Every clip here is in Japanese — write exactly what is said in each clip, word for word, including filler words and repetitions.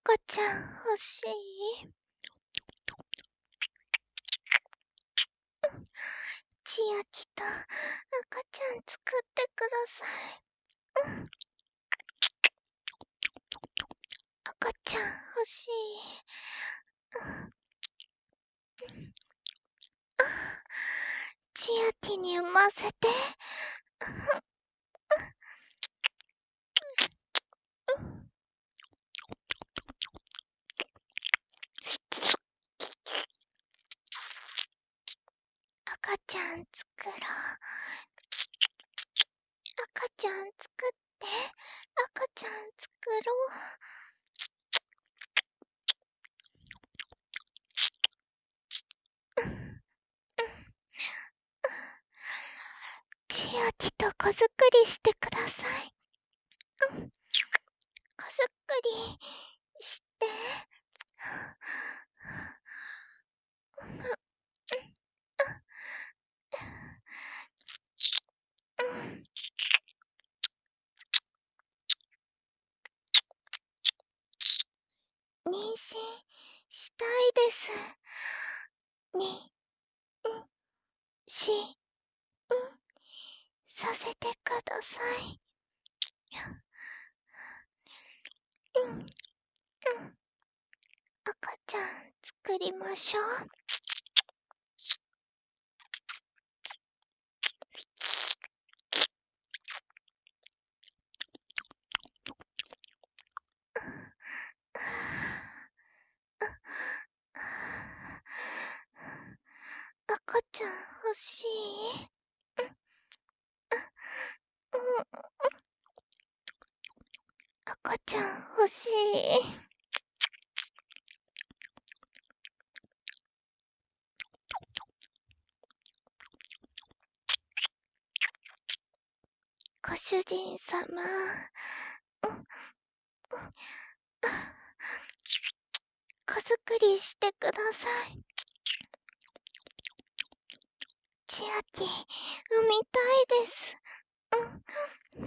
赤ちゃん欲しい？千秋と赤ちゃん作ってください。うん、赤ちゃん欲しい。千秋に産ませて。赤ちゃん作ろう。赤ちゃん作って。赤ちゃん作ろう。千秋と子作りしてください。うん、子作りして。妊娠したいです。に、ん、し、ん、させてください。うん、うん。赤ちゃん作りましょう。赤ちゃん欲しい？うん、うん、赤ちゃん欲しい。ご主人様、うん、うん、子作りしてください。千秋、産みたいです。うん。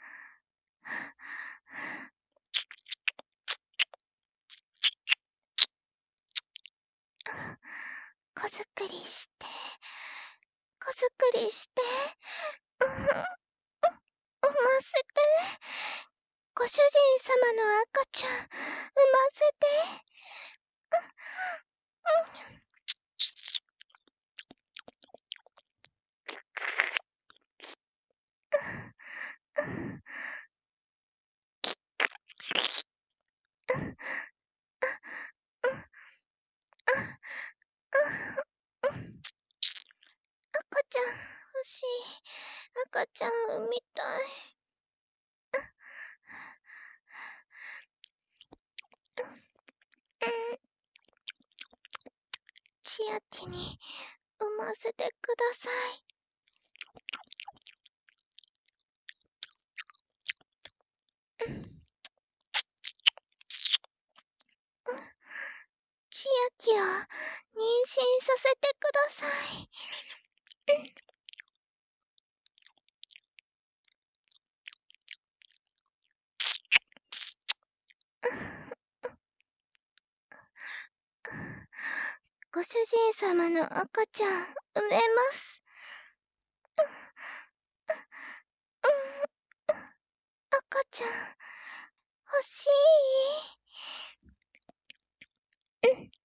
子作りして、子作りして、うん、産ませて。ご主人様の赤ちゃん、産ませて。うん、うん、赤ちゃん欲しい。赤ちゃん産みたい。うん、千秋に産ませてください。うん、千秋を妊娠させてください。ご主人様の赤ちゃん産めます。赤ちゃん欲しい？うん。